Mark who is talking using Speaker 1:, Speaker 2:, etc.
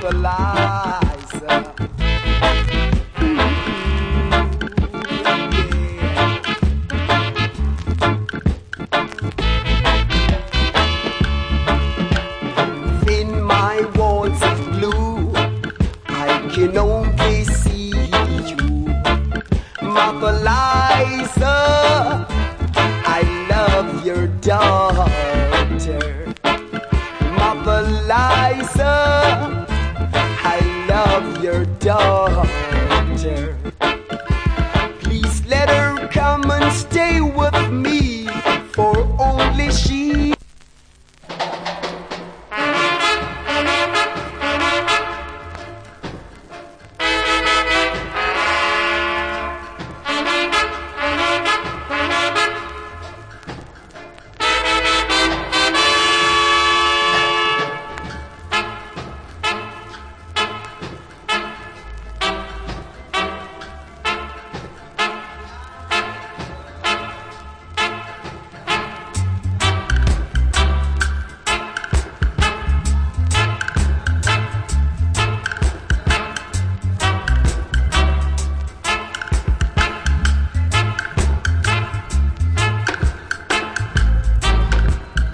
Speaker 1: Liza. In my walls of blue, I can only see you, Mother Liza. I love your daughter, Mother Liza. I love your daughter.